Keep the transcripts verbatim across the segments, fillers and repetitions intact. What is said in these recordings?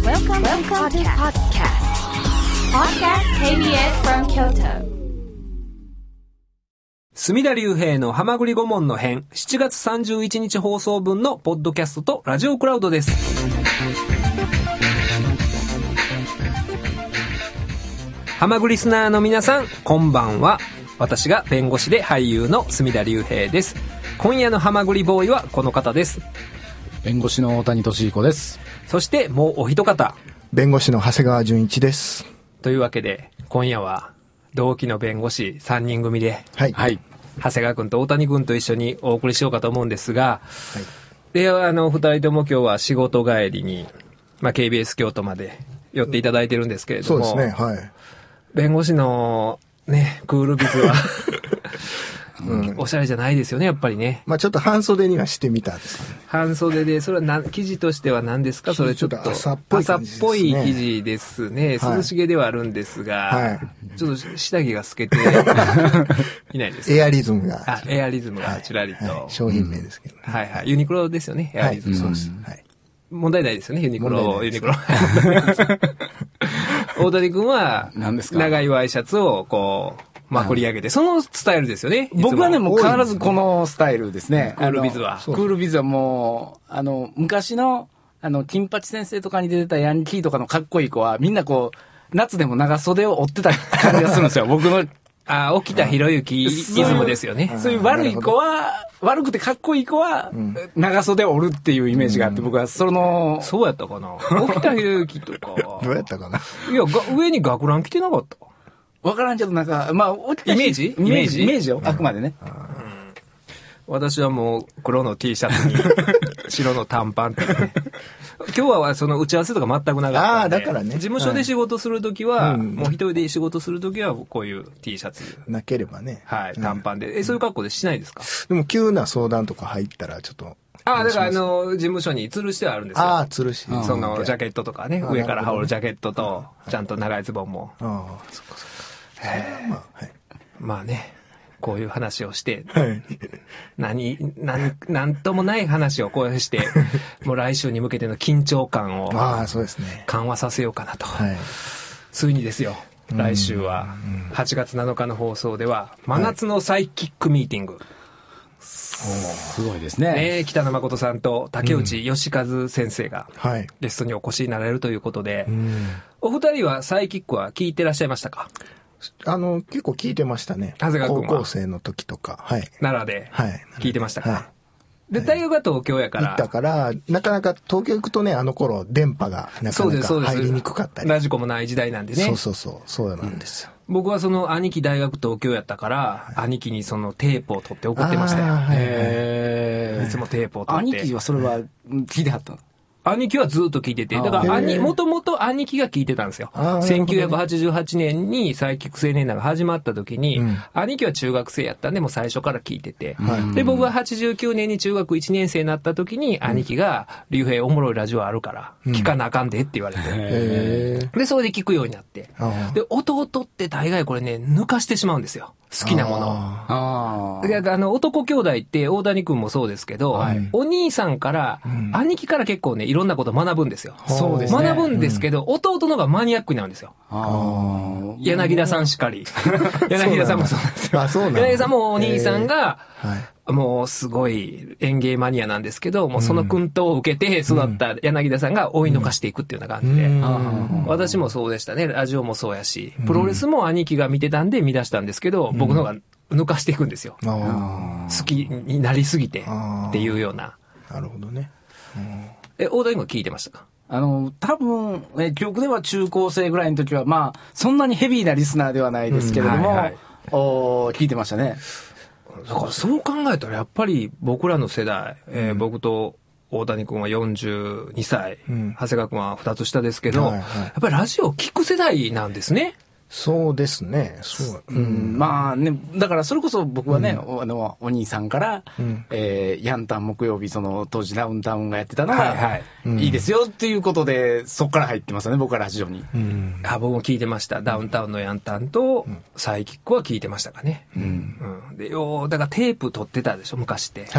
Welcome, Welcome to podcast. Podcast ケービーエス from Kyoto. 隅田隆平のはまぐり顧問の編しちがつさんじゅういちにち放送分のポッドキャストとラジオクラウドです。はまぐりリスナーの皆さん、こんばんは。私が弁護士で俳優の隅田隆平です。今夜のはまぐりボーイはこの方です。 弁護士の大谷俊彦です。 そしてもうお一方、 弁護士の長谷川純一です。 というわけで今夜は同期の弁護士さんにん組で、 はい、 はい、 長谷川君と大谷君と一緒にお送りしようかと思うんですが、はい、であのふたりとも今日は仕事帰りに、まあ、ケービーエス 京都まで寄っていただいてるんですけれども、 そうですね、はい、 弁護士のねクールビズはうん、おしゃれじゃないですよね、やっぱりね。 まあちょっと半袖にはしてみたんですね。 半袖で、それはな生地としては何ですか？それちょっと朝っぽい感じですね。 朝っぽい生地ですね。涼しげではあるんですが、はい、ちょっと下着が透けていないですか？ エアリズムが。 あ、エアリズムがちらりと、はいはい、 商品名ですけど、ね、 はいはい。ユニクロですよね、エアリズム。 はい、そうです。はい。 問題ないですよね、ユニクロ、ユニクロ。大谷君は、 何ですか？ 長いワイシャツをこう、まあ、繰り上げて、そのスタイルですよね。 僕はね、もう必ずこのスタイルですね。 クールビズは。 クールビズはもう、あの、昔の、あの、金八先生とかに出てたヤンキーとかのかっこいい子は、みんなこう、夏でも長袖を追ってた感じがするんですよ、僕の。 ああ、沖田博之イズムですよね。 そういう悪い子は、悪くてかっこいい子は、長袖を折るっていうイメージがあって、僕はその、 そうやったかな。沖田博之とか。 どうやったかな。 いや、が上に学ラン着てなかった。 わからんけど、なんか、まあ、 イメージイメージイメージよ、あくまでね。うん、 私はもう黒の T シャツに白の短パンってね。今日はその打ち合わせとか全くなかったんで。 ああ、だからね。 事務所で仕事するときは、はい、もう一人で仕事するときはこういう T シャツ。 なければね。 はい、短パンで。え、そういう格好でしないですか？ でも急な相談とか入ったらちょっと。 ああ、だからあの、事務所に吊るしてはあるんですよ。 ああ、吊るし。 そのジャケットとかね、上から羽織るジャケットと、ちゃんと長いズボンも。 ああ、そっかそっか。 まあ、はい、まあね、こういう話をして、 はい、 何、何、なんともない話をこうして、もう来週に向けての緊張感を緩和させようかなと。 はい、 ついにですよ、来週ははちがつなのかの放送では、真夏のサイキックミーティング。はい、 すごいですね。 ね、北野誠さんと竹内義和先生がゲストにお越しになられるということで、うん、お二人はサイキックは聞いてらっしゃいましたか？ あの、結構聞いてましたね。 長谷川君は高校生の時とか。はい。 奈良で聞いてましたか？ はい。 で、大学は東京やから。 行ったから、なかなか東京行くとね、あの頃、電波がなかなか入りにくかったり。 ラジコもない時代なんでね。 そうそうそう。そうなんですよ。 うん、僕はその兄貴大学東京やったから、はい、兄貴にそのテープを取って送ってましたよ。 はい、 へー。いつもテープを取って。 兄貴はそれは聞いてはったの？ 兄貴はずっと聞いてて、だから兄、もともと兄貴が聞いてたんですよ。せんきゅうひゃくはちじゅうはちねんにサイキック青年団が始まった時に、うん、兄貴は中学生やったんで、もう最初から聞いてて、はい、で、僕ははちじゅうきゅうねんに中学いちねん生になった時に、兄貴が、竜兵おもろいラジオあるから、聞かなあかんでって言われて、うん、で、それで聞くようになって、で、弟って大概これね、抜かしてしまうんですよ。好きなものを。ああの男兄弟って大谷君もそうですけど、はい、お兄さんから、うん、兄貴から結構ねいろんなこと学ぶんですよ。 そうですね。 学ぶんですけど、うん、弟の方がマニアックになるんですよ。あ柳田さんしかり。柳田さんもそうなんですよ。 あ、そうなんだ。 柳田さんもお兄さんが、もうすごい園芸マニアなんですけど、もうその薫陶を受けて育った柳田さんが追い抜かしていくっていうような感じで、うん、私もそうでしたね。ラジオもそうやし、プロレスも兄貴が見てたんで見出したんですけど、うん、僕の方が抜かしていくんですよ。好きになりすぎてっていうような。 なるほどね。 うん、え、大谷君聞いてましたか？ あの、多分、え、記憶では中高生ぐらいの時は、まあ、そんなにヘビーなリスナーではないですけれども、うんはいはい、お聞いてましたね。 だからそう考えたらやっぱり僕らの世代、えー、僕と大谷君はよんじゅうにさい、うん、長谷川君はふたつ下ですけど、はいはい、やっぱりラジオを聞く世代なんですね。 そうですね。そう、 うん、まあね、だからそれこそ僕はね、うん、あのお兄さんから、うんえー、ヤンタン木曜日その当時ダウンタウンがやってたのが、はいはいうん、いいですよっていうことでそこから入ってますね、僕はラジオに、うん、 あ僕も聞いてました。ダウンタウンのヤンタンとサイキックは聞いてましたかね、うんうん、でよだからテープ撮ってたでしょ昔って、はいはい、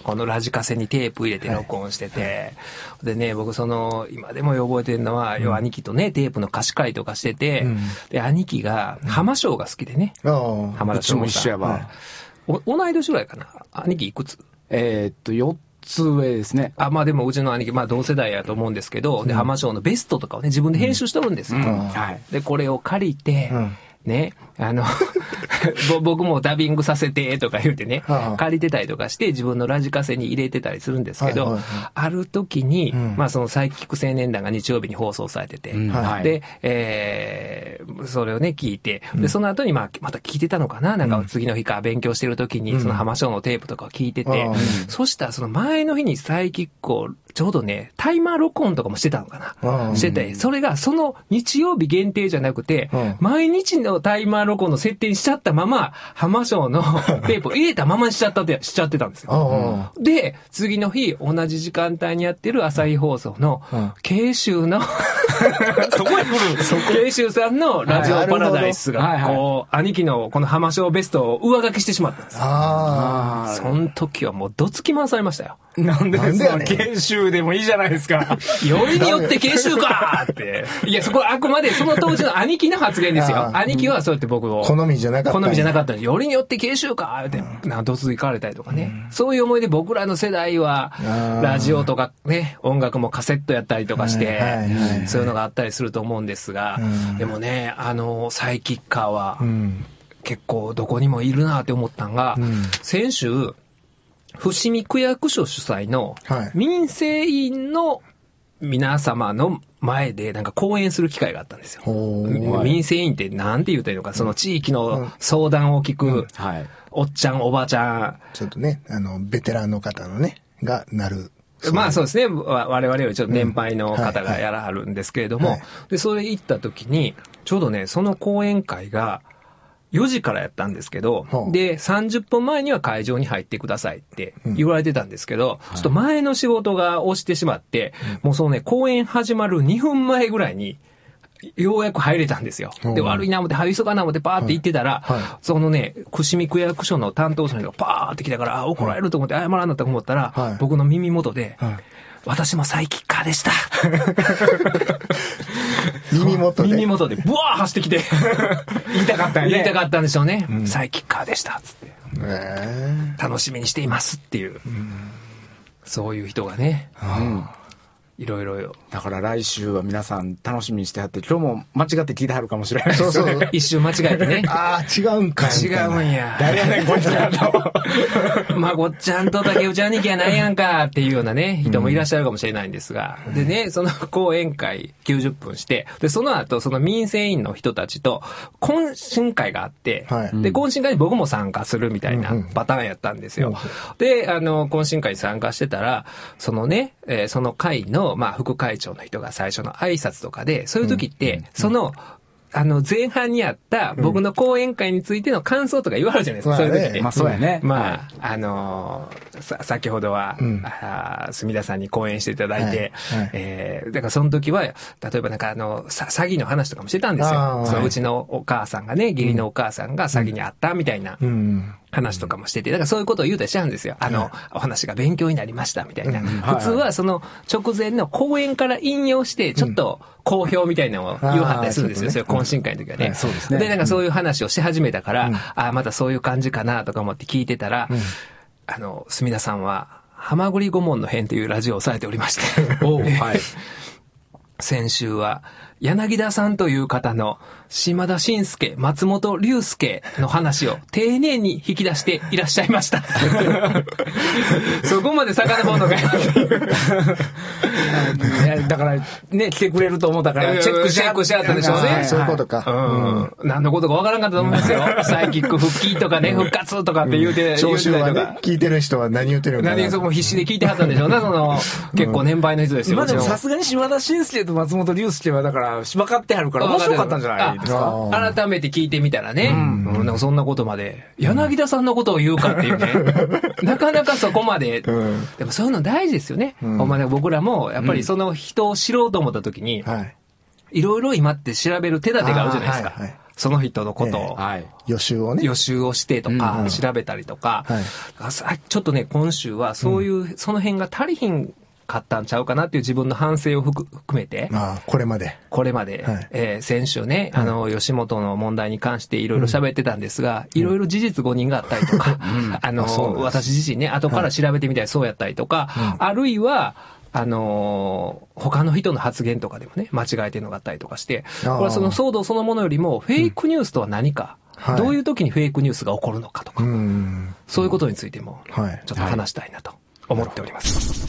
このラジカセにテープ入れて録音してて、はい、でね、僕その、今でも覚えてるのは、うん、要は兄貴とね、テープの貸し借りとかしてて、うん、で、兄貴が浜翔が好きでね。うん、浜田翔さん。うちも一緒やわ。お、同い年ぐらいかな。兄貴いくつ？ えー、っと、よっつ上ですね。 あ、まあでもうちの兄貴、まあ同世代やと思うんですけど、で、浜翔のベストとかをね、自分で編集しとるんですよ。うん、はい。で、これを借りて、うんね、あの僕もダビングさせてとか言うてね、はあ、借りてたりとかして自分のラジカセに入れてたりするんですけど、はいはいはい、ある時に、うん、まあそのサイキック青年団が日曜日に放送されてて、うんはい、で、えー、それをね聞いて、でその後にまあまた聞いてたのかな、なんか次の日から勉強してる時にその浜翔のテープとかを聞いてて、うん、そしたらその前の日にサイキックをちょうどね、タイマー録音とかもしてたのかな、してて、それがその日曜日限定じゃなくて、毎日のタイマー録音の設定にしちゃったまま、浜翔のテープを入れたままにしちゃったって、しちゃってたんですよ。で、次の日、同じ時間帯にやってる朝日放送の、慶州の、そこへ来る慶州さんのラジオパラダイスが、こう、兄貴のこの浜翔ベストを上書きしてしまったんですよ。ああ。その時はもうどつき回されましたよ。 なんでですか、慶州でもいいじゃないですか。 よりによって慶州かって。いや、そこはあくまでその当時の兄貴の発言ですよ。兄貴はそうやって僕を。 好みじゃなかった。 好みじゃなかったんで、よりによって慶州かって、なんかどついかれたりとかね、うん。そういう思いで僕らの世代は、ラジオとかね、音楽もカセットやったりとかして、はいはいはいはい、そういうのがあったりすると思うんですが、うん、でもね、あの、サイキッカーは、結構どこにもいるなって思ったんが、うん、先週、伏見区役所主催の民生委員の皆様の前でなんか講演する機会があったんですよ。民生委員ってなんて言うたらいいのか、その地域の相談を聞く、うんうんはい、おっちゃんおばちゃん。 ちょっとね、あの、ベテランの方のね、がなる。 まあそうですね。我々よりちょっと年配の方がやらはるんですけれども、うんはいはい、で、それ行った時に、ちょうどね、その講演会が、よじからやったんですけど、はあ、で、さんじゅっぷんまえには会場に入ってくださいって言われてたんですけど、うん、ちょっと前の仕事が押してしまって、はい、もうそのね、公演始まるにふんまえぐらいに、ようやく入れたんですよ。うん、で、悪いな思って、はい、急がな思ってパーって行ってたら、はいはい、そのね、伏見区役所の担当者の人がパーって来たから、あ、怒られると思って謝らんなったと思ったら、はい、僕の耳元で、はい、私もサイキッカーでした。 耳元で。 耳元で、ブワー走ってきて。 言いたかったんやね。 言いたかったんでしょうね。うん、サイキッカーでした。つって、えー。楽しみにしていますっていう。うん、そういう人がね。うんいろいろ。 だから来週は皆さん楽しみにしてはって、今日も間違って聞いてはるかもしれないですね。 そうそう。一瞬間違えてね。 ああ、違うんかい。 違うんや。 誰やねん、こいつらと。 まこっちゃんと竹内兄貴やないやんかっていうようなね、人もいらっしゃるかもしれないんですが。うん、でね、その講演会きゅうじゅっぷんして、で、その後、その民生委員の人たちと懇親会があって、はい、で、懇親会に僕も参加するみたいなパターンやったんですよ。うんうん、で、あの、懇親会に参加してたら、そのね、えー、その会の、まあ、副会長の人が最初の挨拶とかで、そういう時って、うん、その、あの、前半にあった僕の講演会についての感想とか言わはるじゃないですか、うん、そういう時って。 まあ、そうやね。 まあ、あのー、さ、先ほどは、うん、あ墨田さんに講演していただいて、はいはい、えー、だからその時は、例えばなんかあの、さ、詐欺の話とかもしてたんですよ。そのうちのお母さんがね、義理のお母さんが詐欺にあったみたいな。うんうん話とかもしてて、だからそういうことを言うたりしちゃうんですよ。あの、お話が勉強になりましたみたいな。普通はその直前の講演から引用して、ちょっと好評みたいなのを言わはったりするんですよ。そういう懇親会の時はね。そうですね。で、なんかそういう話をし始めたから、ああ、またそういう感じかなとか思って聞いてたら、あの、墨田さんは、はまぐり顧問の編というラジオをされておりまして。おはい。先週は、柳田さんという方の島田紳介、松本龍介の話を丁寧に引き出していらっしゃいました。そこまで遡るのかよ。 だからね、来てくれると思ったからチェックしちゃったでしょうね。 そういうことか。 うん。何のことかわからんかったと思いますよ。サイキック復帰とかね、復活とかって言うて、 聴衆はね、聞いてる人は何言ってるのかな。 何そこ必死で聞いてはったんでしょうね、その、結構年配の人ですよ。 まあでもさすがに島田紳介と松本龍介はだから、分かってはるから面白かったんじゃないですか。 改めて聞いてみたらね、うんうん、なんかそんなことまで柳田さんのことを言うかっていうね、うん、なかなかそこまで、うん、でもそういうの大事ですよね、うん、ほんまね僕らもやっぱりその人を知ろうと思った時に、うんはい、 いろいろ今って調べる手立てがあるじゃないですか。はいはい、その人のことを、えーはい、 予習をね。 予習をしてとか、うんうん、調べたりとか、はい、ちょっとね、今週はそういう、うん、その辺が足りひんかったんちゃうかなっていう自分の反省を含めて。 ああ、これまで。 これまで。はい、えー、先週ね、あの、吉本の問題に関していろいろ喋ってたんですが、いろいろ事実誤認があったりとか、うん、あの、あ私自身ね、後から調べてみたりそうやったりとか、はい、あるいは、あのー、他の人の発言とかでもね、間違えてるのがあったりとかして、これはその騒動そのものよりも、フェイクニュースとは何か、うん、どういう時にフェイクニュースが起こるのかとか、はい、そういうことについても、ちょっと話したいなと思っております。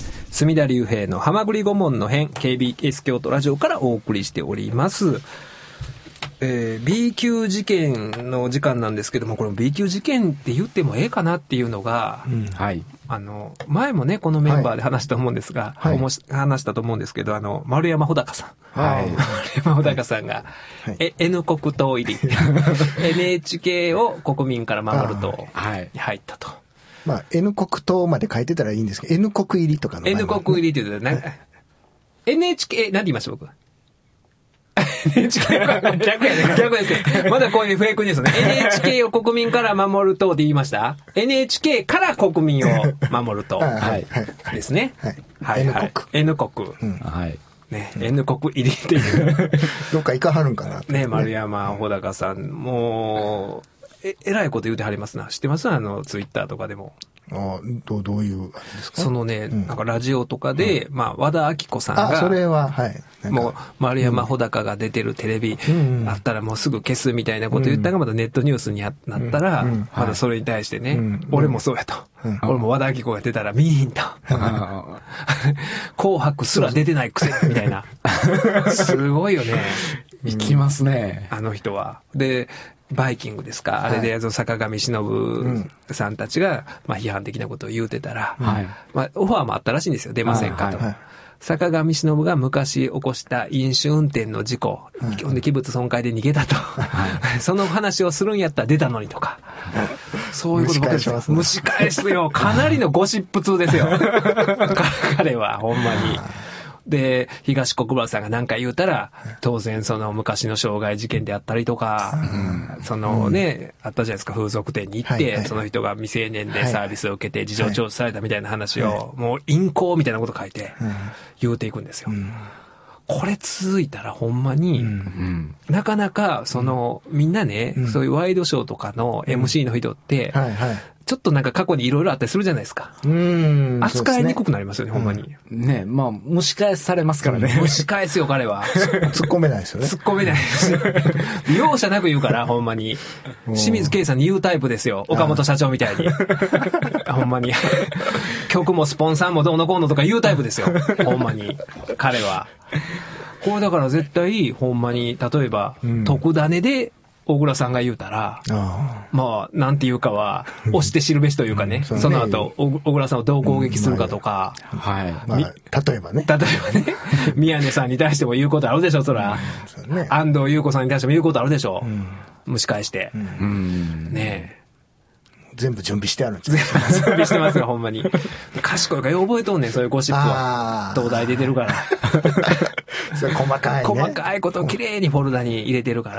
はい、隅田隆平のはまぐり顧問の編、ケービーエス 京都ラジオからお送りしております。えー、B 級事件の時間なんですけども、これ B 級事件って言ってもええかなっていうのが、うん、はい。あの、前もね、このメンバーで話したと思うんですが、はい、話したと思うんですけど、あの、丸山穂高さん。はい。丸山穂高さんが、はい、え N 国党入り。エヌエイチケー を国民から守る党に入ったと。 まあ、N 国党まで書いてたらいいんですけど、N 国入りとかの、ね。 N 国入りって言うとね、エヌエイチケー、何て言いました僕エヌエイチケー 逆やね。逆ですよ。まだこういうフェイクニュースね。エヌエイチケー を国民から守る党って言いました ?エヌエイチケー から国民を守る党。はい。ですね。はい。はい。N 国。N 国。うん、はい。ね、うん、N 国入りっていう。 どっか行かはるんかな。 ね、丸山穂高さん、もう、え、えらいこと言うてはりますな。知ってますあの、ツイッターとかでも。 ああ、どう、どういうあれですか？ そのね、うん、なんかラジオとかで、うん、まあ、和田アキ子さんが、 あ、それは、はい。 もう、丸山穂高が出てるテレビ、うん、あったらもうすぐ消すみたいなこと言ったが、まだネットニュースになったら、うん、まだそれに対してね、うん、俺もそうやと。うん、俺も和田アキ子が出たら見えんと。紅白すら出てないくせに、みたいな。すごいよね。 いきますね。 あの人は。で、バイキングですか、はい、あれで坂上忍さんたちが、まあ、批判的なことを言うてたら、はい、まあ、オファーもあったらしいんですよ。出ませんかと。はいはい、坂上忍が昔起こした飲酒運転の事故、はい、器物損壊で逃げたと、はい、その話をするんやったら出たのにとか、そういうことばっかりです。蒸し返すよ。かなりのゴシップ通ですよ。彼はほんまに。で、東国原さんが何か言うたら、当然その昔の傷害事件であったりとか、うん、そのね、うん、あったじゃないですか、風俗店に行って、はいはい、その人が未成年でサービスを受けて事情聴取されたみたいな話を、はいはい、もう淫行みたいなこと書いて、言うていくんですよ。うん、これ続いたらほんまに、うん、なかなか、その、みんなね、うん、そういうワイドショーとかの エムシー の人って、うんはいはい、ちょっとなんか過去にいろいろあったりするじゃないですか。うん。扱いにくくなりますよね、ほんまに。 ね、まあ、蒸し返されますからね。 蒸し返すよ、彼は。 突っ込めないですよね。 突っ込めないです。容赦なく言うから、ほんまに。清水圭さんに言うタイプですよ。岡本社長みたいに。ほんまに。曲もスポンサーもどうのこうのとか言うタイプですよ。ほんまに。彼は。これだから絶対、ほんまに、例えば、うん、特ダネで、小倉さんが言うたら、あまあ、なんていうかは、押して知るべしというかね、うん、そ, ねその後、小倉さんをどう攻撃するかとか、 うんまあ、はい。まあ、例えばね。 例えばね、宮根さんに対しても言うことあるでしょ、そら。うんね、安藤優子さんに対しても言うことあるでしょ、うん、蒸し返して。うん、ねえ。 全部準備してあるんですよ。準備してますよ、ほんまに。賢いから覚えとんねん、そういうゴシップは。東大出てるから。 それ細かいね。 細かいことをきれいにフォルダに入れてるから。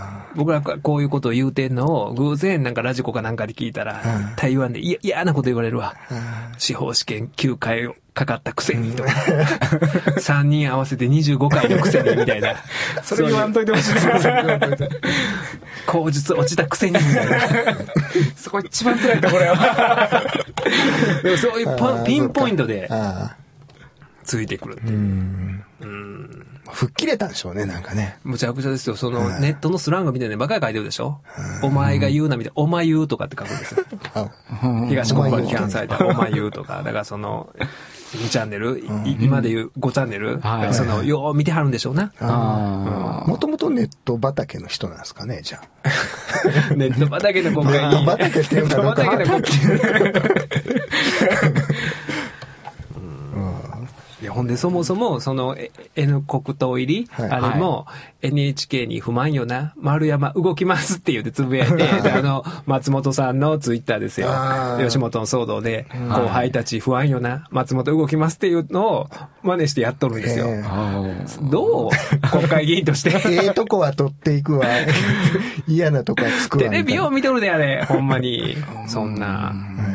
僕らこういうことを言うてんのを偶然なんかラジコかなんかで聞いたら、台湾でいや嫌なこと言われるわ。司法試験きゅうかいかかったくせにとか。さんにん合わせてにじゅうごかいのくせにみたいな。 それ言わんといてほしいです。 口述落ちたくせにみたいな。 そこ一番辛いところは。 そういうピンポイントでついてくるっていう。うんうん吹っ切れたんでしょうね、なんかね。 むちゃくちゃですよ。そのネットのスラングみたいなバカ書いてるでしょ。お前が言うなみたいな、お前言うとかって書くんですよ。東国原に批判されたお前言うとか、だからそのにチャンネル、今で言うごチャンネル、そのよう見てはるんでしょうな。 もともとネット畑の人なんですかね、じゃあ。ネット畑の国会に。ネット畑っていうかどうか。ネット畑の国会。 いやほんでそもそもその N 国党入り、はい、あれも エヌエイチケー に不満よな、丸山動きますって言ってつぶやいて、あの松本さんのツイッターですよ。吉本の騒動で後輩たち不安よな、松本動きますっていうのを真似してやっとるんですよ。どう国会議員として。 ええとこは取っていくわ。嫌なとこはつくわ。 テレビを見とるであれ、ほんまに。そんな。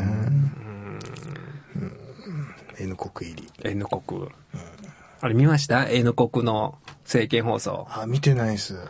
N 国入り。 N 国。あれ見ました？ N 国の政見放送。 あ、見てないです。はい。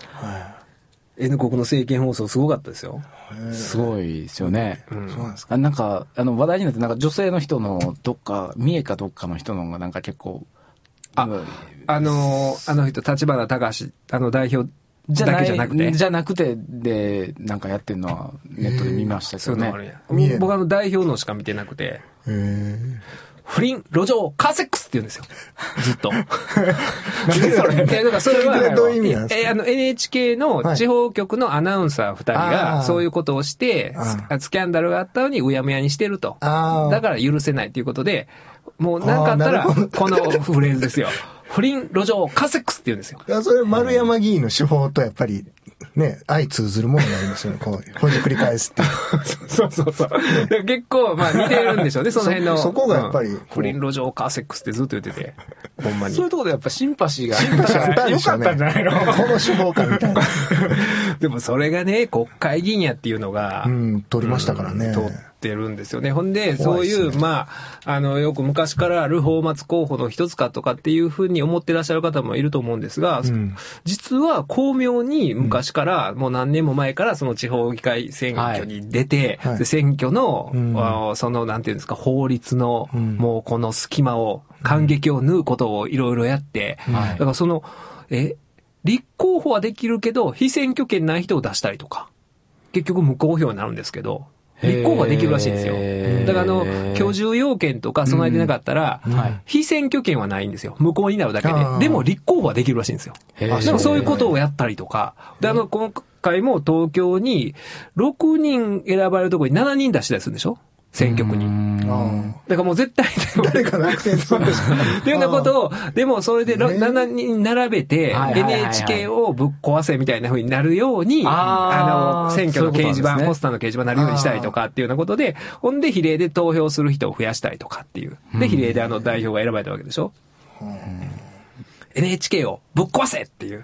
N 国の政見放送すごかったですよ。 すごいですよね。 うん、そうなんですか。 なんか、あの、話題になって、なんか女性の人のどっか、三重かどっかの人のがなんか結構、 あ、あの、あの人、立花隆、あの代表だけじゃなくて。 じゃなくて、で、なんかやってるのはネットで見ましたけどね。そういうのあるやん。僕あの代表のしか見てなくて。へー。不倫、路上、カーセックスって言うんですよ。ずっと。何それ？え、だからそれは、 どういう意味なんですか？ え、あの エヌエイチケー の地方局のアナウンサー二人がそういうことをして、スキャンダルがあったのにうやむやにしてると。だから許せないということで、もうなんかあったら、このフレーズですよ。不倫、路上、カーセックスって言うんですよ。 いや、それ丸山議員の手法とやっぱり、ね、相通ずるものになりますよね。こう、ほじくり返すって。 そうそうそう。ね、結構、まあ似てるんでしょうね、その辺の。 そ, そこがやっぱり、うん。 不倫路上カーセックスってずっと言ってて。ほんまに。 そういうところでやっぱシンパシーが。 シンパシーあったんでしょうね。 よかったんじゃないの？ この手法かみたいな。 でもそれがね、国会議員やっていうのが。 うん、取りましたからね。 うん、取ってるんですよね。ほんで、そういう、まあ、あの、よく昔からある泡沫候補の一つかとかっていうふうに思ってらっしゃる方もいると思うんですが、うん、実は巧妙に昔から、うん、もう何年も前からその地方議会選挙に出て、はい、選挙の、うん、その、なんていうんですか、法律の、うん、もうこの隙間を、間隙を縫うことをいろいろやって、うん、だからその、え、立候補はできるけど、被選挙権ない人を出したりとか、結局無効票になるんですけど、立候補はできるらしいんですよ。だからあの、居住要件とか備えてなかったら、うんはい、非選挙権はないんですよ。無効になるだけで。でも立候補はできるらしいんですよ。でもそういうことをやったりとか。で、あの、今回も東京にろくにん選ばれるところにしちにん出したりするんでしょ？選挙区に。だからもう絶対誰か落選するんでしょっていうようなことを、でもそれでしちにん並べて エヌエイチケー をぶっ壊せみたいな風になるように、あの、選挙の掲示板、ポスターの掲示板になるようにしたりとかっていうようなことで、ほんで比例で投票する人を増やしたりとかっていう。で、比例であの代表が選ばれたわけでしょ。エヌエイチケー をぶっ壊せっていう。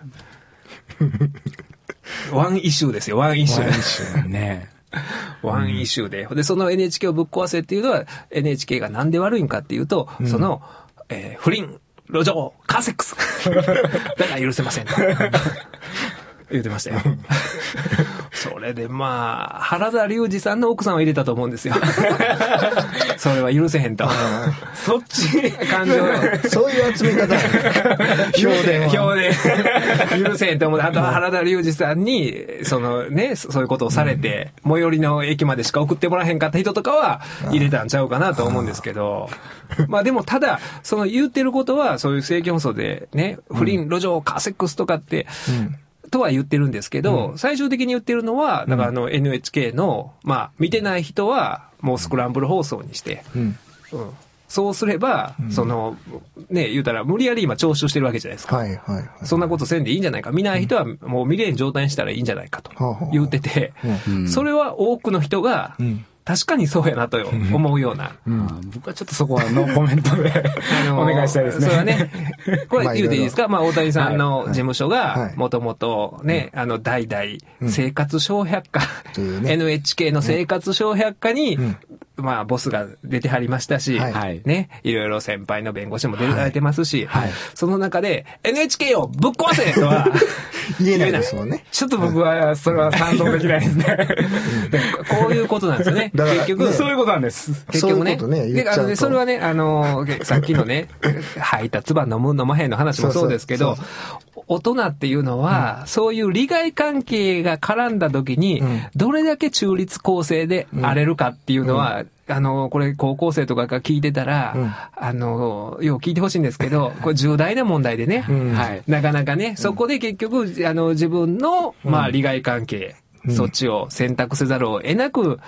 ワンイシューですよ、ワンイシュー。ワンイシューね。ワンイシューで。で、その エヌエイチケー をぶっ壊せっていうのは、エヌエイチケー がなんで悪いんかっていうと、うん、その、えー、不倫、路上、カーセックス。だから許せませんと。言ってましたよ。それでまあ、原田龍二さんの奥さんを入れたと思うんですよ。それは許せへんと。そっち感情。 そういう集め方。 票で。票で。許せへんと思う。あとは原田龍二さんに、そのね、そういうことをされて、うん、最寄りの駅までしか送ってもらえへんかった人とかは入れたんちゃうかなと思うんですけど。まあでもただ、その言ってることは、そういう政見放送でね、不倫、路上、カーセックスとかって、うんとは言ってるんですけど、うん、最終的に言ってるのは、だからあの エヌエイチケー の、まあ、見てない人は、もうスクランブル放送にして、うんうん、そうすれば、うん、その、ね、言うたら、無理やり今徴収してるわけじゃないですか。はいはいはい、そんなことせんでいいんじゃないか。見ない人はもう見れん状態にしたらいいんじゃないかと言ってて、うん、それは多くの人が、うん確かにそうやなと思うような。 うん、僕はちょっとそこはノーコメントであのー、お願いしたいですね。 それはね、これ言うていいですか？まあ、大谷さんの事務所が、もともとね、あの、代々、生活小百科、うん、エヌエイチケー の生活小百科に、うん、まあ、ボスが出てはりましたし、はい、ね、いろいろ先輩の弁護士も出られてますし、はいはい、その中で、エヌエイチケー をぶっ壊せとは言えないですもんね。 ちょっと僕は、それは賛同できないですね。こういうことなんですよね。結局、 そういうことなんです。 結局ね。そういうことね、で、あのね、それはね、あの、さっきのね、吐いた唾飲む飲まへんの話もそうですけど、そうそうそう大人っていうのは、うん、そういう利害関係が絡んだ時に、うん、どれだけ中立公正であれるかっていうのは、うんあの、これ高校生とかが聞いてたら、うん、あの、よう聞いてほしいんですけど、これ重大な問題でね、うんはい、なかなかね、そこで結局、あの、自分の、まあ、利害関係、うん、そっちを選択せざるを得なく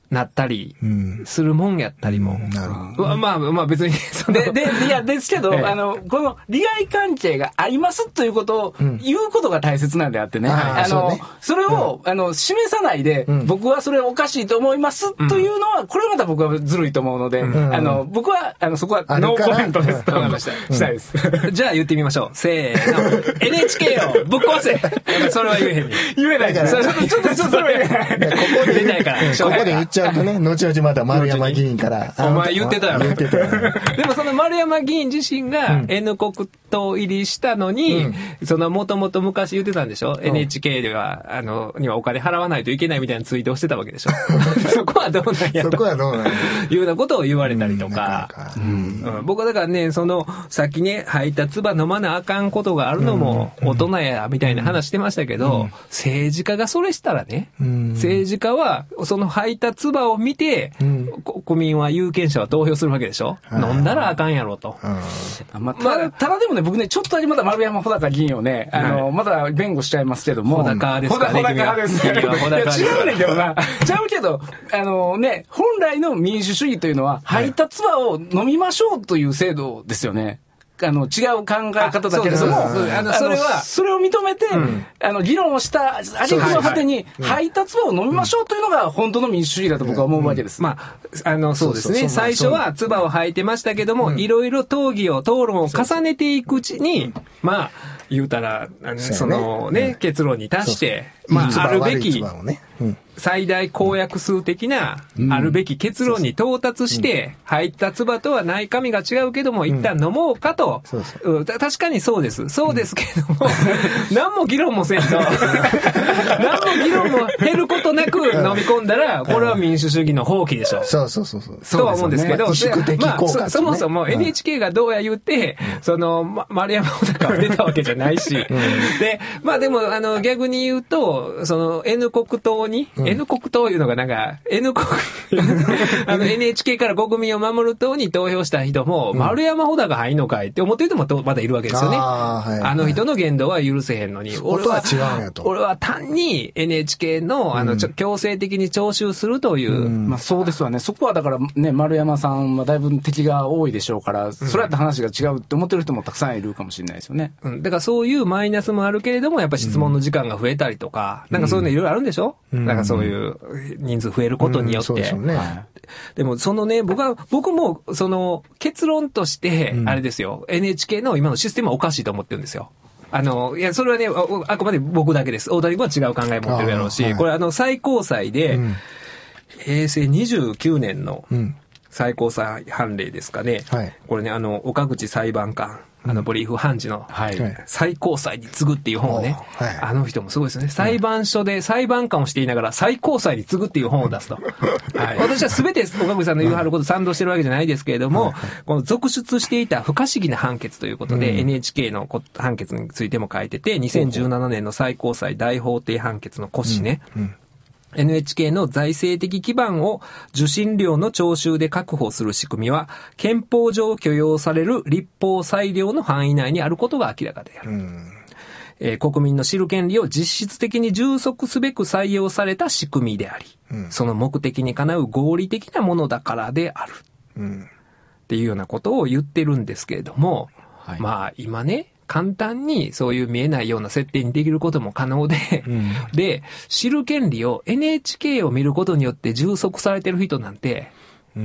なったりするもんやったりも。 うん、なるほど。まあまあ別にそので、で、いや、ですけど、ええ、あの、この利害関係がありますということを言うことが大切なんであってね。うん、あ, あの、そ, ね、それを、うん、あの、示さないで、うん、僕はそれおかしいと思いますというのは、うん、これまた僕はずるいと思うので、うん、あの、僕は、あの、そこはノーコメントですと思いました。うん、したいです。 じゃあ言ってみましょう。せーの。エヌエイチケー をぶっ壊せそれは言えへんに。 言えないから。ちょっと、ちょっと、ちょっとそれは言えない。ここで出ないから。ここで言っちゃうとね、後々また丸山議員から。 お前言ってたよ。言ってたよ。でもその丸山議員自身が N 国党入りしたのに、うん、そのもともと昔言ってたんでしょ、うん、エヌエイチケー では、あの、にはお金払わないといけないみたいなツイートをしてたわけでしょそこはどうなんやと。 そこはどうなんや。 いうようなことを言われたりとか。うんうん、僕はだからね、その、さっきね、吐いた唾飲まなあかんことがあるのも大人や、みたいな話してましたけど、うん、政治家がそれしたらね、うん、政治家は、その吐いた唾を見て、うん、国民は有権者は投票するわけでしょ、うん、飲んだらあかんやろと。 うん、まあ、ただ、ただでもね、僕ね、ちょっとだけまだ丸山穂高議員をね、あの、はい、まだ弁護しちゃいますけども。 穂高ですかね。 穂高ですね。いや、違うねんけどな。ちゃうけど、あのね、本来の民主主義というのは、吐いた唾を飲みましょうという制度ですよね。あの、違う考え方だけれども、あの、それは、それを認めて、うん、あの、議論をした、あげくの果てに、吐いた唾を飲みましょうというのが、本当の民主主義だと僕は思うわけです。 うんうん、まあ、あの、そうですね。最初は唾を吐いてましたけども、いろいろ討議を、討論を重ねていくうちに、まあ、言うたら、そのね、うん、結論に達して、まあ、あるべき、最大公約数的な、あるべき結論に到達して、入った唾とは内紙が違うけども、一旦飲もうかと。確かにそうです。そうですけども、何も議論もせんと、何も議論も減ることなく飲み込んだら、これは民主主義の放棄でしょ。 そうそうそうそう。 とは思うんですけど、 まあ、そもそも エヌエイチケー がどうや言って、その、ま、丸山穂高が出たわけじゃないし、で、まあでも、あの、逆に言うと、その N 国党に、うん、N 国党いうのがなんか、N 国、あの エヌエイチケー から国民を守る党に投票した人も、うん、丸山穂高入んのかいって思ってる人もまだいるわけですよね。あ、はいはい、あの人の言動は許せへんのに、 俺は、違うんやと。 俺は単に エヌエイチケー の、あの、うん、強制的に徴収するという。うん、 まあそうですわね。そこはだからね、丸山さんはだいぶ敵が多いでしょうから、それやった話が違うって思ってる人もたくさんいるかもしれないですよね。 うん、だからそういうマイナスもあるけれども、やっぱり質問の時間が増えたりとか、うん、なんかそういうのいろいろあるんでしょ、うん、なんかそういう人数増えることによって。うん、そうですよね。でもそのね、僕は、僕もその結論として、あれですよ、うん、エヌエイチケー の今のシステムはおかしいと思ってるんですよ。あの、いや、それはね、あ, あくまで僕だけです。大谷君は違う考え持ってるやろうし、はい、これあの、最高裁で、うん、平成にじゅうきゅうねんの最高裁判例ですかね。はい、これね、あの、岡口裁判官。あの、ブリーフ判事の、最高裁に次ぐっていう本をね、はい、あの人もすごいですね。裁判所で裁判官をしていながら、最高裁に次ぐっていう本を出すと。はい、私は全て岡口さんの言うはること賛同してるわけじゃないですけれども、はい、この続出していた不可思議な判決ということで、うん、エヌエイチケー の判決についても書いてて、にせんじゅうななねんの最高裁大法廷判決の骨子ね。うんうんエヌエイチケー の財政的基盤を受信料の徴収で確保する仕組みは、憲法上許容される立法裁量の範囲内にあることが明らかである。うんえー、国民の知る権利を実質的に充足すべく採用された仕組みであり、うん、その目的にかなう合理的なものだからである。うん、っていうようなことを言ってるんですけれども、はい、まあ今ね、簡単にそういう見えないような設定にできることも可能で、うん、で、知る権利を エヌエイチケー を見ることによって充足されてる人なんて、うん、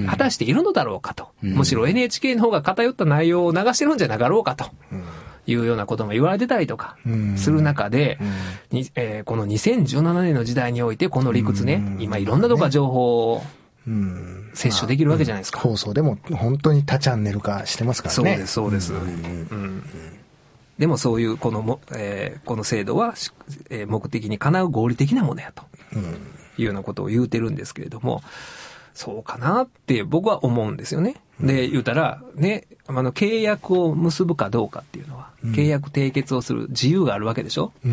果たしているのだろうかと、うん。むしろ エヌエイチケー の方が偏った内容を流してるんじゃなかろうかと。うんいうようなことも言われてたりとかする中で、うんにえー、このにせんじゅうななねんの時代においてこの理屈ね、うん、今いろんなとこから情報を摂取できるわけじゃないですか。 まあうん、放送でも本当に多チャンネル化してますからね。 そうですそうです。うんうんでもそういうこのも、えー、この制度は、えー、目的にかなう合理的なものやと、うん、いうようなことを言うてるんですけれども、そうかなって僕は思うんですよね。で、言うたら、ね、あの、契約を結ぶかどうかっていうのは、うん、契約締結をする自由があるわけでしょ、うん、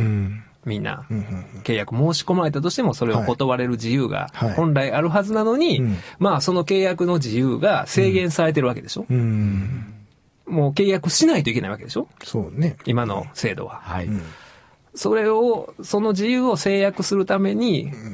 みんな、うんうんうん、契約申し込まれたとしてもそれを断れる自由が本来あるはずなのに、はいはい、まあその契約の自由が制限されてるわけでしょ、うんうんもう契約しないといけないわけでしょそうね。 今の制度は。はい。それを、その自由を制約するために、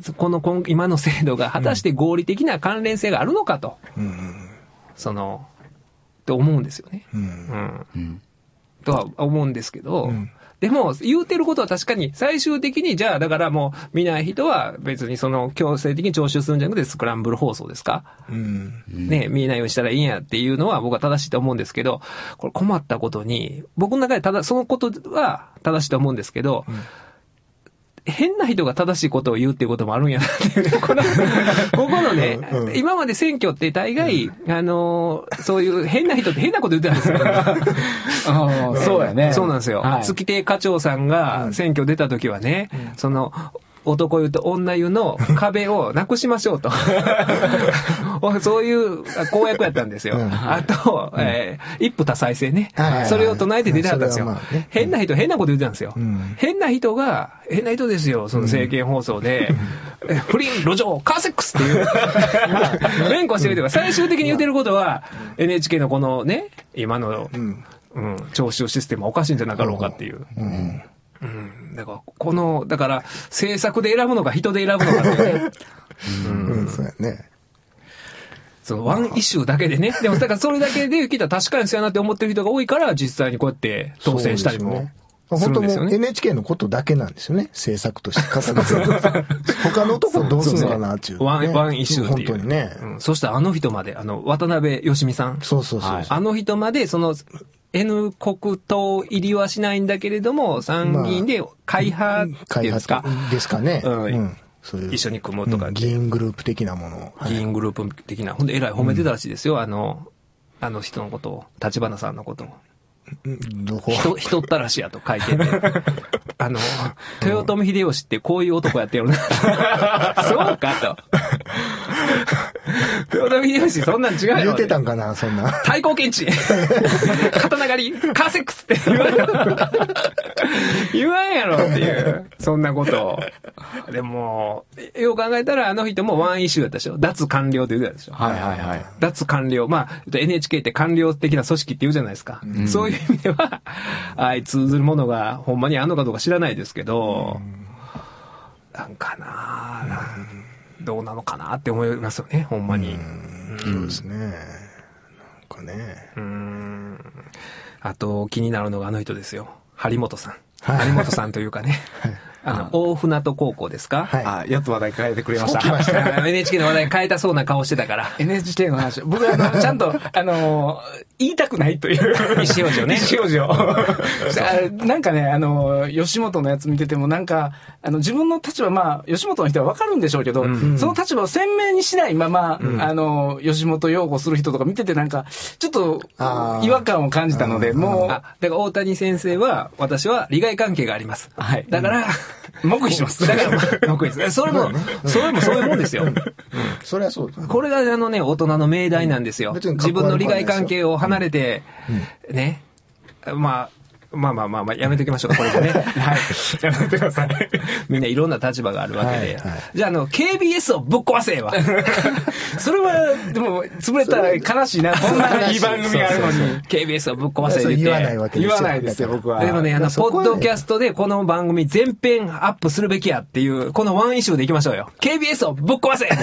この今今の制度が果たして合理的な関連性があるのかと、うん、そのと思うんですよね、うんうんうん、とは思うんですけど、うん、でも言うてることは確かに最終的にじゃあだからもう見ない人は別にその強制的に徴収するんじゃなくてスクランブル放送ですか、うんね、見えないようにしたらいいんやっていうのは僕は正しいと思うんですけど、これ困ったことに僕の中でただそのことは正しいと思うんですけど、うん変な人が正しいことを言うっていうこともあるんやなっていうね。この、ここのね、うんうん、今まで選挙って大概、うん、あのー、そういう変な人って変なこと言ってたんですよ。 あそうやね。 そうなんですよ。はい、月亭課長さんが選挙出た時はね、うん、その、男湯と女湯の壁をなくしましょうと。そういう公約やったんですよ。うん、あと、うんえー、一夫多妻制ね、うん。それを唱えて出てはったんですよ。まあね、変な人、変なこと言ってたんですよ。うん、変な人が、変な人ですよ、その政見放送で。うん、不倫、路上、カーセックスっていう。連呼してるというか、最終的に言ってることは、エヌエイチケー のこのね、今の、うんうん、徴収システムはおかしいんじゃなかろうかっていう。うんうんうん、だから、この、だから、政策で選ぶのか人で選ぶのかっていうね。うん、うん、そうやね。そのワンイシューだけでね。でも、だからそれだけで聞いたら確かにそうやなって思ってる人が多いから、実際にこうやって当選したりもするんですよね。本当もう エヌエイチケー のことだけなんですよね。政策として掲げてる。他のとこどうするのかなっていう、ね。ワン、ワンイシューっていう。本当にね。うん、そしてあの人まで、あの、渡辺義美さん。そうそうそうそう、はい。あの人まで、その、N 国党入りはしないんだけれども、参議院で会派っていうんですか、まあ、会派ですかね。うん。うん、そういう一緒に組むとか、うん。議員グループ的なものを。議員グループ的な。ほんで、えらい褒めてたらしいですよ。うん、あの、あの人のことを。立花さんのことを。どこ人、人ったらしやと書いてて。あの、豊臣秀吉ってこういう男やってるな。そうかと。豊臣秀吉そんなん違うよ。言ってたんかな、そんな。太閤検地。刀狩り、カーセックスって言わんやろ。言わんやろっていう。そんなことを。でも、よう考えたらあの人もワンイシューだったでしょ。脱官僚って言うたでしょ。はいはいはい。脱官僚。まあ、エヌエイチケー って官僚的な組織って言うじゃないですか。うん、そういう意味では、あい通ずるものがほんまにあんのかどうか知らないですけど、うん、なんかな、うん、どうなのかなって思いますよね、ほんまに。うん、そうですね。なんかね。うん。あと気になるのがあの人ですよ。張本さん。はい、張本さんというかね。はいあの、大船渡高校ですかはい。あ、やっと話題変えてくれました。来ました。エヌエイチケー の話題変えたそうな顔してたから。エヌエイチケー の話。僕はあの、ちゃんと、あの、言いたくないという。意思表示をね。意思表示を。なんかね、あの、吉本のやつ見ててもなんか、あの、自分の立場、まあ、吉本の人はわかるんでしょうけど、うん、その立場を鮮明にしないまま、うん、あの、吉本擁護する人とか見ててなんか、ちょっと、違和感を感じたので、もう。あ、だから大谷先生は、私は利害関係があります。はい。だから、うん黙秘します。だから、黙秘です。それも、それもそういうもんですよ。うん。それはそうです。これがあのね、大人の命題なんですよ。自分の利害関係を離れて、ね。まあ、まあまあまあまあ、やめておきましょうか、これでね。はい。やめてください。みんないろんな立場があるわけで。はいはい、じゃあ、あの、ケービーエス をぶっ壊せは。それは、でも、潰れたら悲しいな。こんないい番組あるのに。ケービーエス をぶっ壊せって言って。言わないわけですよ。言わないですよ、僕は。でもね、あの、ポッドキャストでこの番組全編アップするべきやっていう、このワンイシューでいきましょうよ。ケービーエス をぶっ壊せ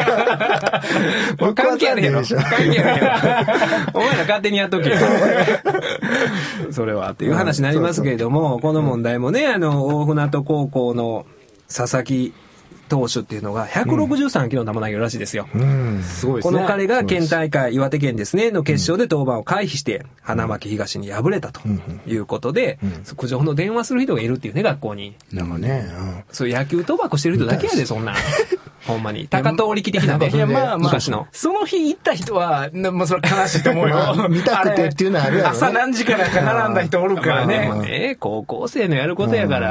関係あるやろ。関係あるやろ。お前ら勝手にやっとけよ。それは、っていう話になりますけれども、そうそうこの問題もね、あの、大船渡高校の佐々木投手っていうのがひゃくろくじゅうさんキロの球投げるらしいですよ。うん、すごいですね。この彼が県大会、岩手県ですね、の決勝で登板を回避して、花巻東に敗れたということで、苦情の電話する人がいるっていうね、学校に。なんかね、うん、そういう野球賭博してる人だけやで、そんな。ほんまに。高遠力的なね。いや、まあまあ、昔の。その日行った人は、まあ、それ悲しいと思うよ。見たくてっていうのはあるやろ、ね。朝何時からか並んだ人おるからね。まあ、でもね、高校生のやることやから、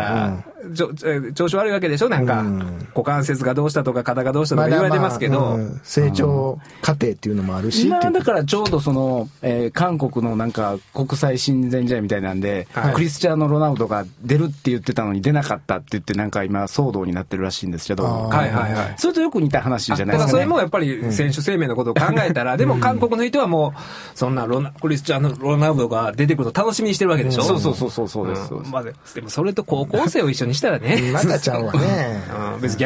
調子悪いわけでしょなんか、股関節がどうしたとか、肩がどうしたとか言われてますけど。成長過程っていうのもあるし。今だからちょうどその、えー、韓国のなんか、国際親善試合みたいなんで、はい、クリスチャーノ・ロナウドが出るって言ってたのに出なかったって言って、なんか今騒動になってるらしいんですけど。はいはいはい。それとよく似た話じゃないですか、ね。だからそれもやっぱり選手生命のことを考えたら、うん、でも韓国の人はもう、そんなロナ、クリスチャーノ・ロナウドが出てくるの楽しみにしてるわけでしょ、うん、そうそうそうそうです、うん。まあ、でもそれと高校生を一緒にしたらね。まだちゃうわね。うん、別にギャ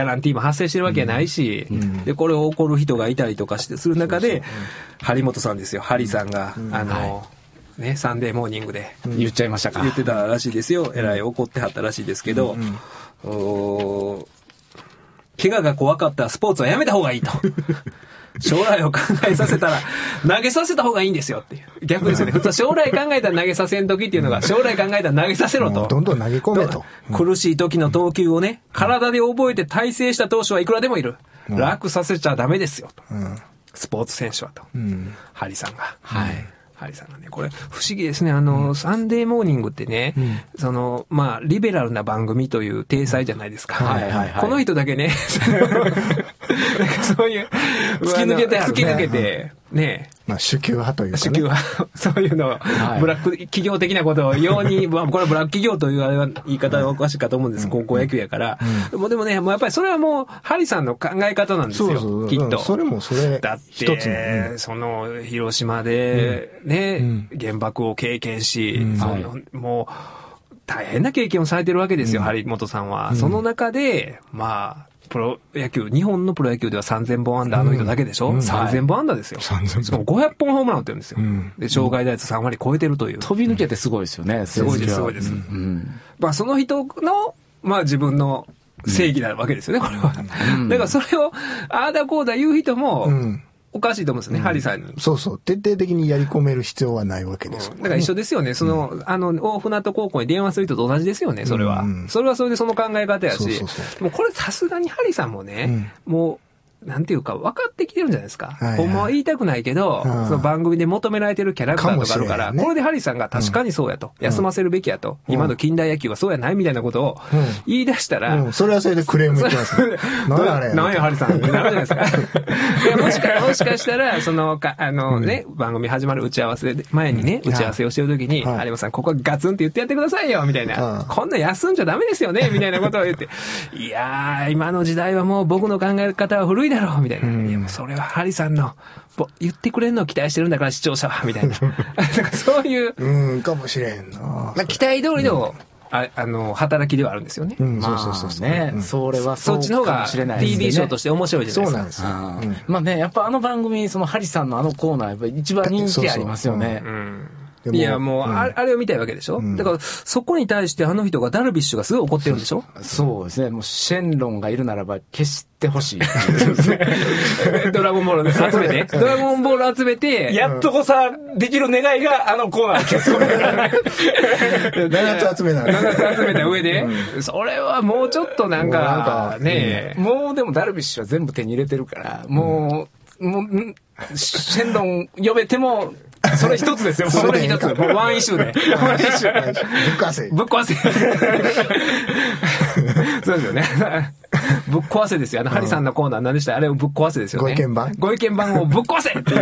ャランティーも発生してるわけないし、うん、で、これを怒る人がいたりとかして、する中で、そうそう、うん、張本さんですよ、ハリさんが、うん、あの、はい、ね、サンデーモーニングで、 うん、言っちゃいましたか。 言ってたらしいですよ。えらい怒ってはったらしいですけど、うん、お怪我が怖かったらスポーツはやめた方がいいと。将来を考えさせたら投げさせた方がいいんですよっていう。逆ですよね。普通は将来考えたら投げさせん時っていうのが、将来考えたら投げさせろと。 どんどん投げ込めと。 苦しい時の投球をね、体で覚えて大成した投手はいくらでもいる。楽させちゃダメですよと。スポーツ選手はと。ハリさんが。はい。ハリさんがね、これ不思議ですね。あの、うん、サンデーモーニングってね、うん、その、まあ、リベラルな番組という体裁じゃないですか。はいはいはい。この人だけね、なんかそういう、突き抜けて、突き抜けて、ね、 まあ、主給派というか、ね。 主給派。そういうのを、はい、ブラック企業的なことをように、まあ、これはブラック企業というあれは言い方はおかしいかと思うんです。うん、高校野球やから。うん、でもでもね、もうやっぱりそれはもう、ハリさんの考え方なんですよ。そうそう、きっと。 うん、それもそれ。 だって、一つの、うん、その、広島で、ね、うん、原爆を経験し、うん、その、はい、もう、大変な経験をされてるわけですよ、張本さんは。その中で、まあ、プロ野球、日本のプロ野球ではさんぜんぼん安打あの人だけでしょ、うんうん、さんぜんぼん安打ですよ。さんぜんぼん。しかもごひゃっぽんホームラン打ってるんですよ。うん、で、障害打率さん割超えてるという。 飛び抜けてすごいですよね。 すごいです、すごいです。うん、まあ、その人の、まあ自分の正義なわけですよね、これは。うん、だからそれを、ああだこうだ言う人も、うんおかしいと思うんですよね、うん、ハリさんに。 そうそう。徹底的にやり込める必要はないわけですもんね。 だから一緒ですよね。その、うん、あの、大船渡高校に電話する人と同じですよね、それは。うん、それはそれでその考え方やし。そうそうそう。もうこれさすがにハリさんもね、うん、もう、なんていうか分かってきてるんじゃないですか。はいはい、ほんまは言いたくないけど、うん、その番組で求められてるキャラクターとかあるから、ね、これでハリさんが確かにそうやと、うん、休ませるべきやと、うん、今の近代野球はそうやないみたいなことを言い出したら、 うんうん、それはそれでクレーム言ってますね。 何やあれ何やハリさんになるじゃないですか。いやもしかもしかしたらそのかあのね、うん、番組始まる打ち合わせで前にね、うん、打ち合わせをしてる時に、はい、有馬さんここはガツンって言ってやってくださいよみたいな、うん、こんな休んじゃダメですよねみたいなことを言って、いやー今の時代はもう僕の考え方は古いだろうみたいな。うんいやもうそれはハリさんの言ってくれるのを期待してるんだから視聴者はみたいなそういううんかもしれんな期待通りの、うんあ, あの働きではあるんですよね。 うん、そうそうそうそうね、うん。それはそうかもしれないですね。 そっちの方が ティービー ショーとして面白いじゃないですか。 そうなんですよ。 うん、まあねやっぱあの番組そのハリさんのあのコーナーやっぱ一番人気ありますよね。 そうそううんいやもう、うん、あれを見たいわけでしょ、うん、だからそこに対してあの人がダルビッシュがすごい怒ってるんでしょ。 そうですね。もうシェンロンがいるならば消してほしいドラゴンボール集めてドラゴンボール集めてやっとこさできる願いがあのコーナー消すことになるななつ集めなななつ集めた上で、うん、それはもうちょっとなんかねえ、うん、もうでもダルビッシュは全部手に入れてるからもう、うん、もうシェンロン呼べてもそれ一つですよ。それ一つ。もうワンイシューで。ワンイシュー。 ぶっ壊せ。 ぶっ壊せ。そうですよね。ぶっ壊せですよ。あの、ハリさんのコーナー何でしたあれをぶっ壊せですよね。 ご意見番ご意見番をぶっ壊せっていう。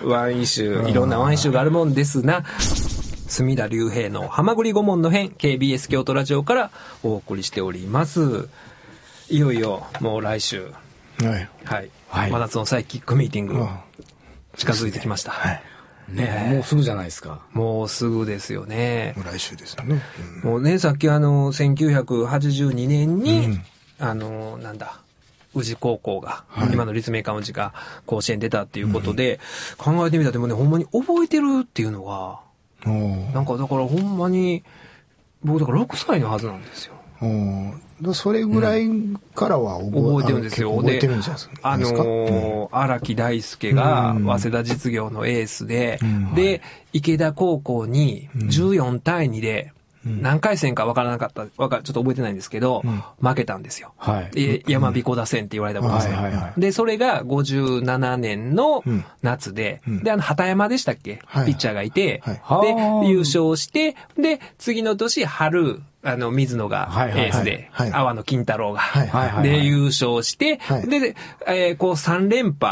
ワンイシュー。いろんなワンイシューがあるもんですが、隅田隆平のはまぐり顧問の編、ケービーエス 京都ラジオからお送りしております。いよいよ、もう来週。はい。はい。はい、真夏のサイキックミーティング。近づいてきました。はい。 ね、もうすぐじゃないですか。 もうすぐですよね。 もう来週ですよね。 うん、もうね、さっきあの、せんきゅうひゃくはちじゅうにねんに、うん、あの、なんだ、宇治高校が、はい、今の立命館宇治が甲子園出たっていうことで、うん、考えてみたらでもね、ほんまに覚えてるっていうのが、なんかだからほんまに、僕だからろくさいのはずなんですよ。 それぐらいからは覚え、 うん、覚えてるんですよ。 覚えてるんじゃないですか。 あのー、荒、うん、木大輔が早稲田実業のエースで、うん、で、池田高校にじゅうよんたいにで、何回戦か分からなかった、わかちょっと覚えてないんですけど、うん、負けたんですよ。はい、山彦打線って言われたものですね、はいはいはい。で、それがごじゅうななねんの夏で、うん、で、あの、畑山でしたっけ、はい、ピッチャーがいて、はい、で、優勝して、で、次の年、春、あの、水野がエースで、はいはいはい、阿波野金太郎が、はいはいはいはい、で、優勝して、はい、で、えー、こうさん連覇、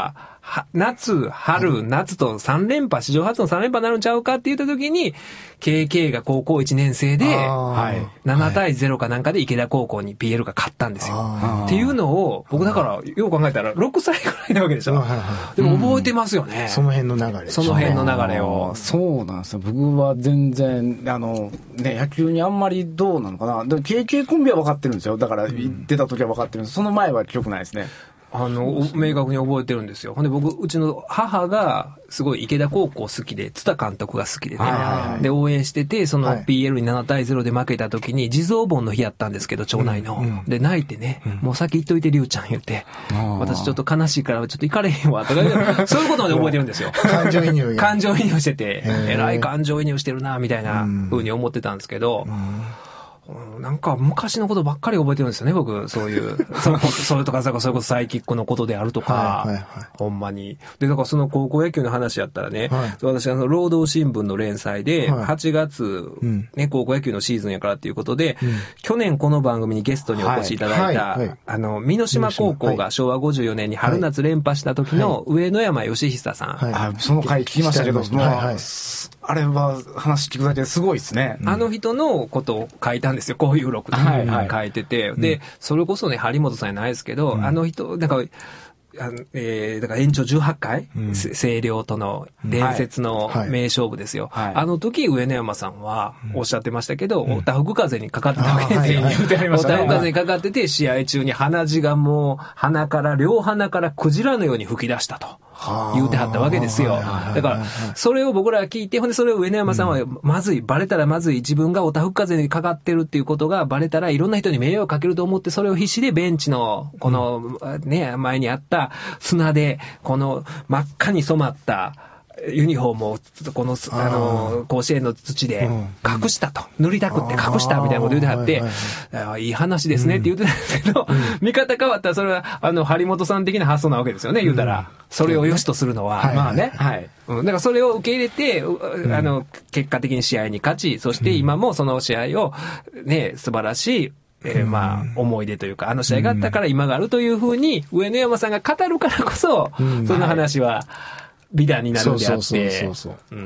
は夏、春、夏とさん連覇、史上初のさん連覇になるんちゃうかって言った時に、ケーケー が高校いちねん生で、ななたいゼロかなんかで池田高校に ピーエル が勝ったんですよ。っていうのを、僕だから、よう考えたらろくさいぐらいなわけでしょ。でも覚えてますよね。 その辺の流れ。 その辺の流れを。 そうなんですよ。僕は全然、あの、ね、野球にあんまりどうなのかな。で ケーケー コンビは分かってるんですよ。だから、出た時は分かってるんです。その前は記憶ないですね。 あの、明確に覚えてるんですよ。ほんで僕、うちの母が、すごい池田高校好きで、津田監督が好きでね。で、応援してて、その ピーエル にななたいゼロで負けた時に、地蔵盆の日やったんですけど、町内の。うんうん、で、泣いてね、うん、もう先行っといて、りゅうちゃん言って、私ちょっと悲しいから、ちょっと行かれへんわ、とか、そういうことまで覚えてるんですよ。 感情移入。 感情移入してて、えらい感情移入してるな、みたいな風に思ってたんですけど、なんか昔のことばっかり覚えてるんですよね、僕。そういう。そ, それとか、それこそサイキックのことであるとか、はいはいはい、ほんまに。で、だからその高校野球の話やったらね、はい、私あの、労働新聞の連載で、はちがつ、はい、ね、高校野球のシーズンやからっていうことで、うん、去年この番組にゲストにお越しいただいた、はいはい、あの、美濃島高校がしょうわごじゅうよねんに春夏連覇した時の上野山義久さん。 はいはい、あ、その回聞きましたけど、はいはい、あれは話聞くだけですごいですね。 あの人のことを書いたんですよ、こういう録で、はいはい、書いてて、うん、でそれこそね張本さんじゃないですけど、うん、あの人なんかあの、えー、だから延長じゅうはちかい、うん、星稜との伝説の名勝負ですよ、はいはい、あの時上野山さんはおっしゃってましたけど、うん、おたふく風にかかってたわけですよ、はいはい、おたふく風にかかってて試合中に鼻血がもう鼻から両鼻からクジラのように吹き出したと言うてはったわけですよ。だから、それを僕らが聞いて、ほんでそれを上野山さんは、まずい、バレたらまずい、自分がおたふく風にかかってるっていうことがバレたらいろんな人に迷惑かけると思って、それを必死でベンチの、この、ね、前にあった砂で、この真っ赤に染まった、ユニフォームをこのあの甲子園の土で隠したと、塗りたくって隠したみたいなこと言うてはって、いい話ですねって言ってたんですけど、見方変わったらそれはあの張本さん的な発想なわけですよね、言うたらそれを良しとするのは、まあね、はい、だからそれを受け入れてあの結果的に試合に勝ち、そして今もその試合をね素晴らしいえー、まあ思い出というかあの試合があったから今があるというふうに上野山さんが語るからこそ、その話は美談になるんであって、そうそうそうそう、うん、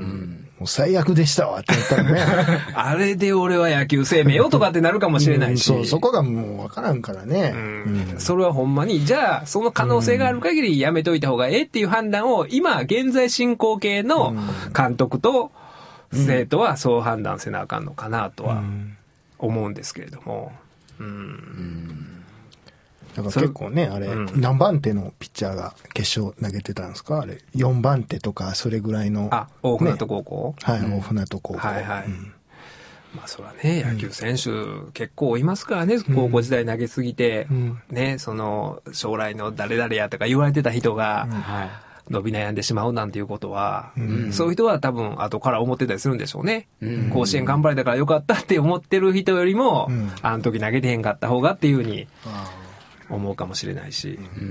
もう最悪でしたわって言ったらねあれで俺は野球生命よとかってなるかもしれないし、 うん、そうそこがもう分からんからね、 うんうん、それはほんまにじゃあその可能性がある限りやめといた方がええっていう判断を今現在進行形の監督と生徒はそう判断せなあかんのかなとは思うんですけれども、うんうんだから結構ね、あれ、うん、何番手のピッチャーが決勝投げてたんですかあれ。よんばん手とか、それぐらいの。 あ、大船渡高校、 ね、はい、うん、大船渡高校。 はいはい。うん、まあそれはね、野球選手結構いますからね、うん、高校時代投げすぎて、うん、ね、その、将来の誰々やとか言われてた人が、うん、はい伸び悩んでしまうなんていうことは、うん、そういう人は多分後から思ってたりするんでしょうね、うん、甲子園頑張れたからよかったって思ってる人よりも、うん、あの時投げてへんかった方がっていうふうに思うかもしれないし、うんうん、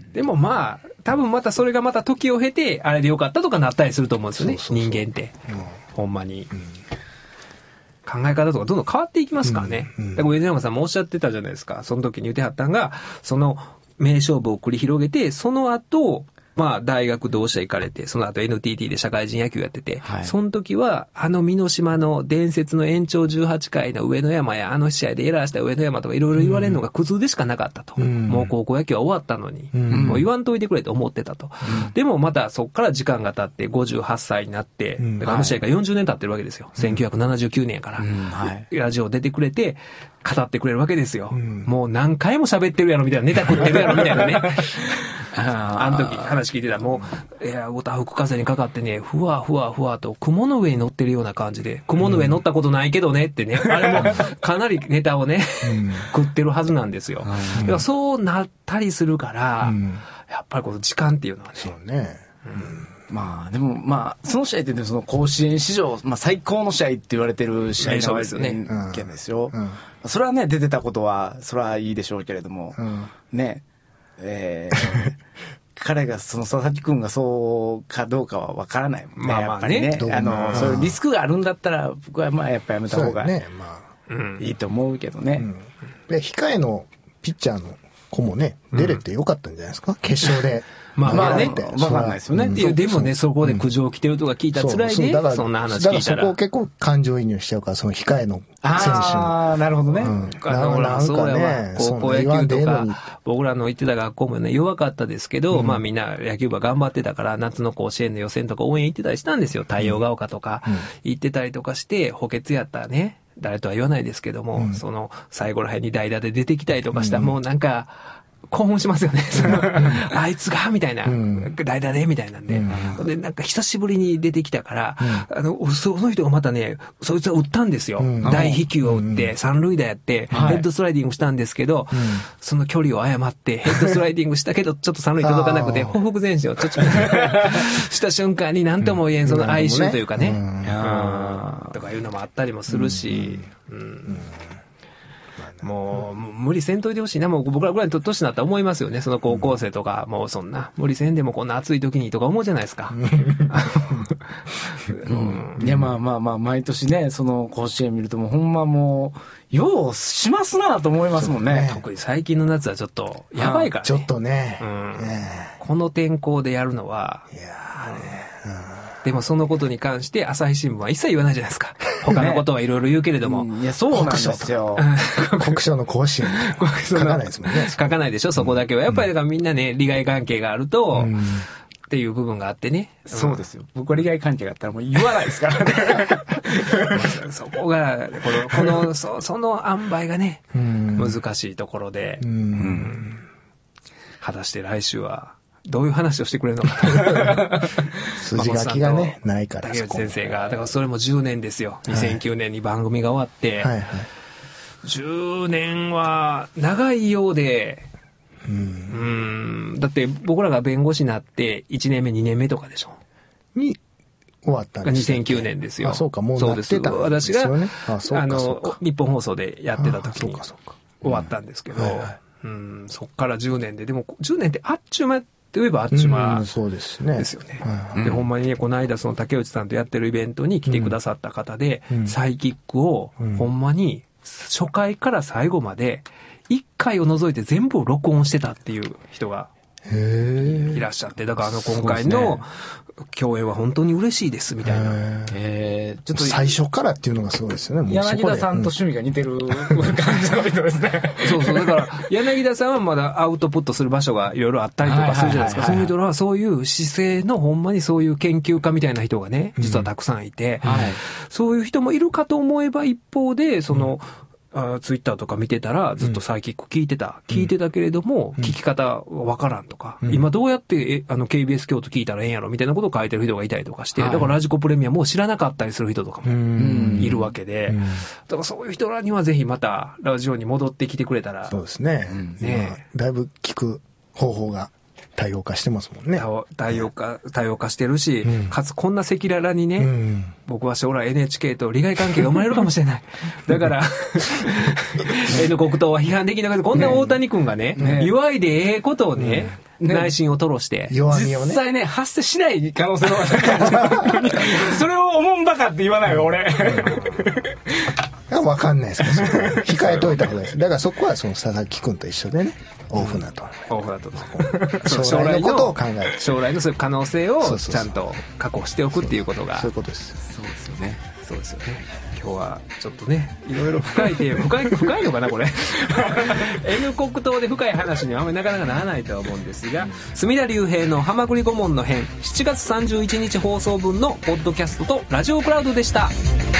でもまあ多分またそれがまた時を経てあれでよかったとかなったりすると思うんですよね。そうそうそう人間って、うん、ほんまに、うん、考え方とかどんどん変わっていきますからね、うんうん、だから上山さんもおっしゃってたじゃないですか。その時に言ってはったんがその名勝負を繰り広げてその後まあ大学同志社行かれてその後 エヌティーティー で社会人野球やってて、はい、その時はあの美濃島の伝説の延長じゅうはちかいの上野山やあの試合でエラーした上野山とかいろいろ言われるのが苦痛でしかなかったと、うん、もう高校野球は終わったのに、うん、もう言わんといてくれと思ってたと、うん、でもまたそっから時間が経ってごじゅうはっさいになって、うん、だからあの試合がよんじゅうねん経ってるわけですよ、うん、せんきゅうひゃくななじゅうきゅうねんやから、うんはい、ラジオ出てくれて語ってくれるわけですよ、うん、もう何回も喋ってるやろみたいなネタ食ってるやろみたいなねあ, あの時話聞いてたらもういやおたふく風にかかってねふわふわふわと雲の上に乗ってるような感じで雲の上乗ったことないけどねってね、うん、あれもかなりネタをね、うん、食ってるはずなんですよ、うん、だからそうなったりするから、うん、やっぱりこの時間っていうのはねそうね、 うん、まあでもまあその試合ってその甲子園史上、まあ、最高の試合って言われてる試合なわけですよね、うん、ですよ、うん、それはね出てたことはそれはいいでしょうけれども、うん、ねえー、彼がその佐々木君がそうかどうかは分からないもんね、まあまあね、やっぱりねあのそういうリスクがあるんだったら僕はまあやっぱやめた方がいいと思うけどね、 うん、で控えのピッチャーの子もね、出れてよかったんじゃないですか、うん、決勝で。 まあまあね、 わかんないですよね。 いや、でもね、そこで苦情来てるとか聞いたら辛いで、うん、そんな話聞いたら。 だからそこを結構感情移入しちゃうから、その控えの選手の。 ああ、なるほどね。うん、 あの、なんそうやわ。高校野球とか、僕らの行ってた学校もね、弱かったですけど、うん、まあみんな野球部頑張ってたから、夏の甲子園の予選とか応援行ってたりしたんですよ。太陽が丘とか、行ってたりとかして、補欠やったらね、誰とは言わないですけども、うん、その、最後ら辺に代打で出てきたりとかしたら、もうなんか、興奮しますよね。そのあいつがみたいな、うん、代打でみたいなんで、うん、でなんか久しぶりに出てきたから、うん、あのその人がまたね、そいつは打ったんですよ。うん、大飛球を打って、うん、三塁打やって、うん、ヘッドスライディングしたんですけど、うん、その距離を誤ってヘッドスライディングしたけどちょっと三塁届かなくて報復前進をちょっとした瞬間に何とも言えんその哀愁というかね、うんうん、とかいうのもあったりもするし。うんうんうんもう、無理せんといてほしいな。もう僕らぐらいの年になったら思いますよね。その高校生とか、もうそんな、無理せんでもこんな暑い時にとか思うじゃないですか。 うん、いや、まあまあまあ、毎年ね、その甲子園見るともうほんまもう、ようしますなと思いますもんね。ね特に最近の夏はちょっと、やばいからね。 ちょっとね。 うん、ねこの天候でやるのは、いやーね、うんでもそのことに関して朝日新聞は一切言わないじゃないですか。他のことはいろいろ言うけれども。 ねうん、いや、そうなんですよ。 国書の甲子園。書かないですもんね。 書かないでしょ、そこだけは。やっぱりだからみんなね、利害関係があると、うん、っていう部分があってね。 うん、そうですよ。僕は利害関係があったらもう言わないですからね。 そこが、この、この、そその塩梅がね、うん、難しいところで、うんうん、果たして来週は、どういう話をしてくれるのかな。 筋書きがね、ないから。 竹内先生が、だからそれもじゅうねんですよ。にせんきゅうねんに番組が終わって、はいはいはい、じゅうねんは長いようで、うん、うんだって僕らが弁護士になっていちねんめ、にねんめとかでしょ。 に終わったんですかにせんきゅうねんですよ。 あ、そうか、もうなってたんですよね。 私が、あ、そうかあの、日本放送でやってた時に終わったんですけど、うん、そっからじゅうねんで、でもじゅうねんってあっちゅう間といえばあっちゅう間、うん、そうですね。ですよね。うん、で、ほんまにね、この間その竹内さんとやってるイベントに来てくださった方で、うん、サイキックを、ほんまに初回から最後まで、いっかいを除いて全部を録音してたっていう人がいらっしゃって、だからあの今回の共演は本当に嬉しいですみたいな。 えー、ちょっと最初からっていうのがすごいですよね。もう柳田さんと趣味が似てる感じの人ですね。 そうそう。だから柳田さんはまだアウトプットする場所がいろいろあったりとかするじゃないですか。そういう人はそういう姿勢のほんまにそういう研究家みたいな人がね、実はたくさんいて、うんはい、そういう人もいるかと思えば一方で、その、うんあツイッターとか見てたらずっとサイキック聞いてた、うん、聞いてたけれども、うん、聞き方わからんとか、うん、今どうやってあの ケービーエス 京都聞いたらええんやろみたいなことを書いてる人がいたりとかして、はい、だからラジコプレミアもう知らなかったりする人とかもいるわけで、うん、だからそういう人らにはぜひまたラジオに戻ってきてくれたら。 そうですね。うん、ねだいぶ聞く方法が多様化してますもんね。 多様化、多様化してるし、うん、かつこんな赤裸々にね、うん、僕は将来 エヌエイチケー と利害関係が生まれるかもしれない。だから、N 国党は批判できなくて、こんな大谷君がね、ね祝いでええことをね、うんね、内心を吐露して。 弱みをね。実際ね、発生しない可能性のそれを思うんばかって言わないよ、俺。 わかんないですけど、控えといた方がいいです。だからそこはその佐々木君と一緒でね、大船渡。 大船渡。 将来のことを考える。 将来のそういう可能性をちゃんと確保しておくっていうことが。 そういうことです。 そうですよね。そうですよね。今日はちょっとね、いろいろ深いテーマ、深い、深いのかなこれ。N 国党で深い話にはあんまりなかなかならないとは思うんですが、隅田隆平のはまぐり顧問の編、しちがつさんじゅういちにち放送分のポッドキャストとラジオクラウドでした。